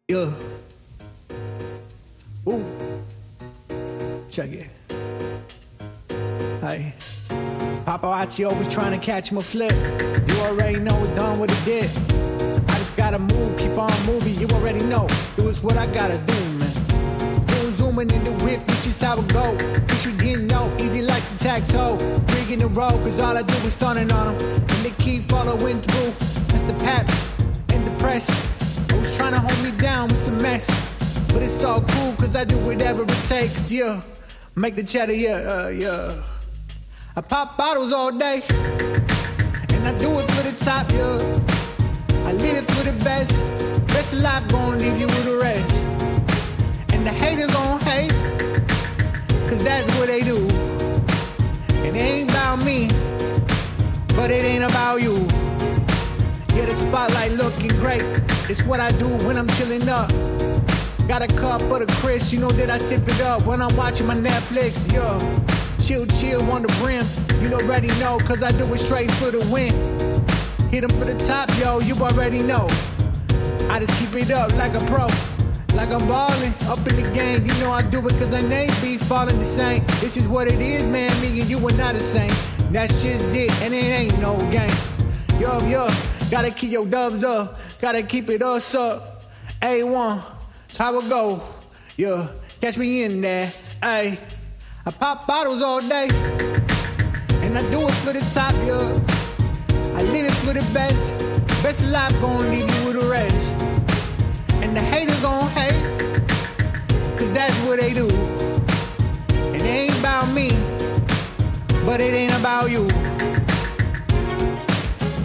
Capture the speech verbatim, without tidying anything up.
Yeah. Ooh. Check it. Hey. Paparazzi always trying to catch him a flip. You already know it done what it did. I just gotta move, keep on moving. You already know. Do is what I gotta do, man. Zoom, zooming in the whip, which is how it go. Bitch, you didn't know. Easy like tic-tac-toe. Big in the road, cause all I do is stunning on them. And they keep following through. That's the paps and the press. Always trying to hold me down with some mess. But it's all cool, cause I do whatever it takes, yeah. Make the cheddar, yeah, uh, yeah. I pop bottles all day, and I do it for the top, yeah. I live it for the best. Best of life gon' leave you with the rest. And the haters gon' hate, cause that's what they do. It ain't about me, but it ain't about you. Yeah, the spotlight looking great. It's what I do when I'm chilling up. Got a cup of the Chris, you know that I sip it up when I'm watching my Netflix, yeah. Chill, chill on the brim, you already know, cause I do it straight for the win. Hit 'em for the top, yo, you already know. I just keep it up like a pro, like I'm ballin', up in the game. You know I do it cause I ain't be falling the same. This is what it is, man, me and you are not the same. That's just it, and it ain't no game. Yo, yo, gotta keep your dubs up, gotta keep it us up. A one, that's how it go, yeah, catch me in there, ayy. I pop bottles all day, and I do it for the top, yeah. I live it for the best. Best of life gon' leave you with the rest. And the haters gon' hate, cause that's what they do. It ain't about me, but it ain't about you.